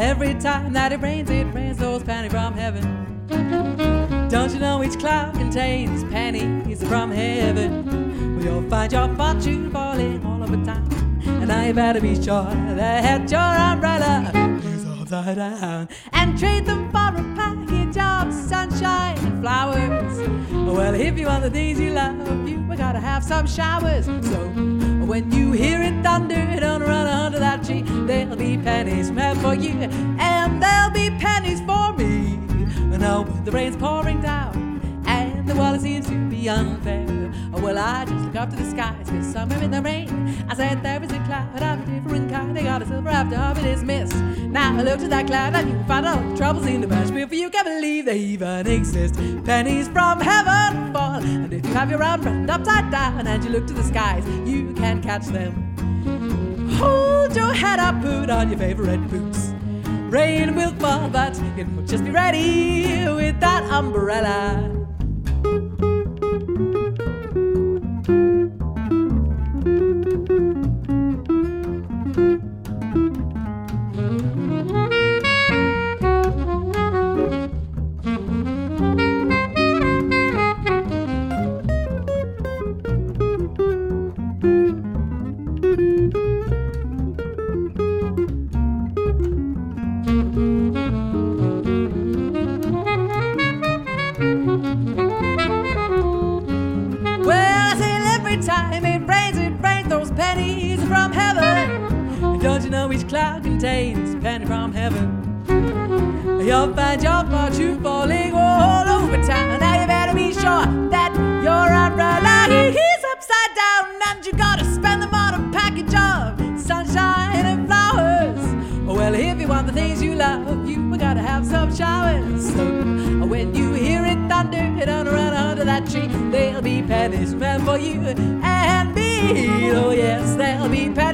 every time that it rains those pennies from heaven. Don't you know each cloud contains pennies from heaven? Well, you'll find your fortune falling all over town, and now you better be sure that your umbrella is upside down, and trade them for a package of sunshine and flowers. Well, if you want the things you love, you gotta have some showers. So when you hear it thunder, don't run under that tree. There'll be pennies meant for you, and there'll be pennies for me. Now when the rain's pouring down and the water seems to be unfair, well, I just look up to the skies, 'cause somewhere in the rain I said there is a cloud of a different kind. They got a silver after of it is mist. Now I look to that cloud and you find all the troubles in the bunch, but you can't believe they even exist. Pennies from heaven fall, and if you have your umbrella upside down and you look to the skies, you can catch them. Hold your head up, put on your favorite boots. Rain will fall, but you know, just be ready with that umbrella. Time it rains those pennies from heaven. Don't you know each cloud contains a penny from heaven? You'll find your fortune falling all over town. Now you better be sure that your umbrella is upside down, and you gotta spend them on a package of sunshine and flowers. Well, if you want the things you love, you gotta have some showers. So when you hear it thunder, don't run under that tree. There'll be pennies meant for you and me. Oh yes, there'll be pennies